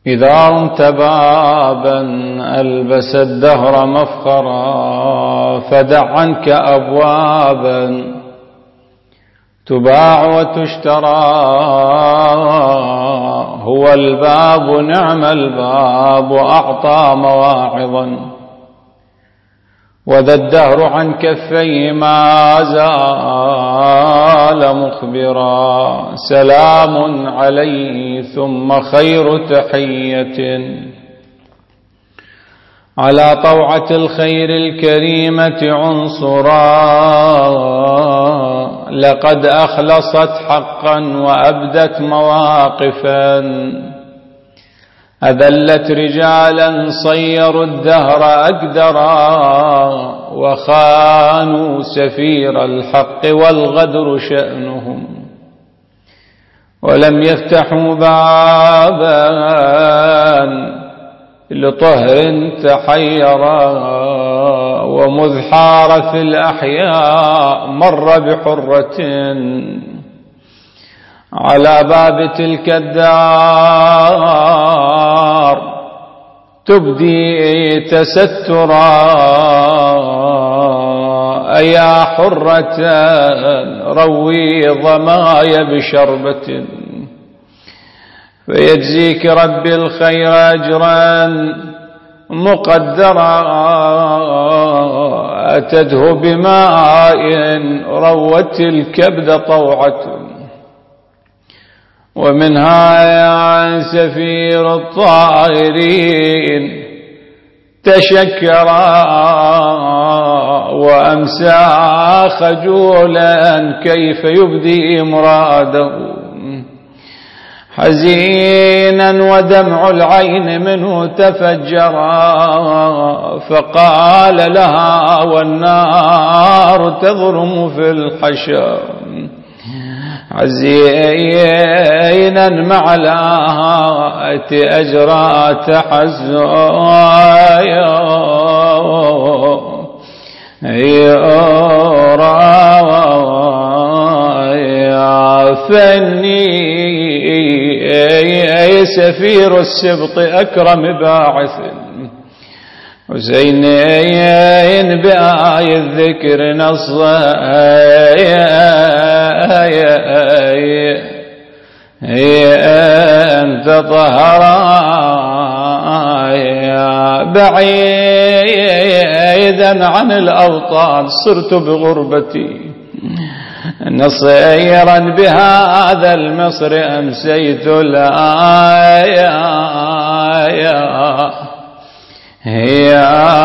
إذا رمت بابا ألبس الدهر مفخرا فدع عنك أبوابا تباع وتشترى. هو الباب نعم الباب وأعطى مواعظا وذا الدهر عن كفيه ما زال مخبرا. سلام عليه ثم خير تحية على طوعة الخير الكريمة عنصرا. لقد أخلصت حقا وأبدت مواقفا أذلت رجالا صيروا الدهر أقدرا وخانوا سفير الحق والغدر شأنهم ولم يفتحوا بابا لطهر تحيرا. ومذ حار في الأحياء مر بحرة على باب تلك الدار تبدي تسترا. أيا حرة روي ظماي بشربة فيجزيك ربي الخير أجرا مقدرا. أتده بماء روت الكبد طوعة ومنها يا سفير الطائرين تشكرا. وأمسى خجولا كيف يبدي مراده حزينا ودمع العين منه تفجرا. فقال لها والنار تضرم في الحشر حزينا مع الآهات أجرى تحزايا. فني سفير السبط أكرم باعث حسينين بآي الذكر أنت طهرا بعيدا عن الأوطان صرت بغربتي نصيرا بهذا المصر أمسيت الآية هي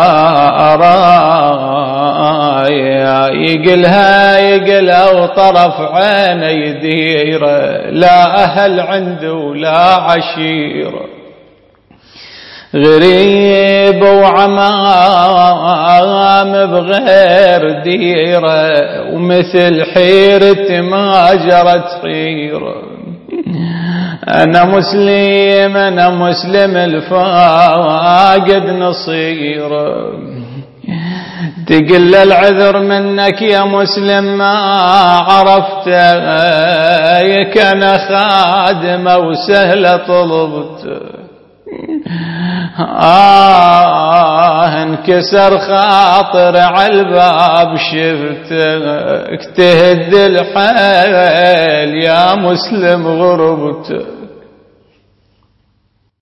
أرايا يقلها وطرف عيني ديرة لا أهل عنده ولا عشيرة غريب وعمام بغير ديرة ومثل حيرة ما جرت حيرة. أنا مسلم الفاقد نصيرة تقل العذر منك يا مسلم ما عرفته كان خادمة وسهلة طلبته انكسر خاطر عالباب شفتك تهد الحيل يا مسلم غربته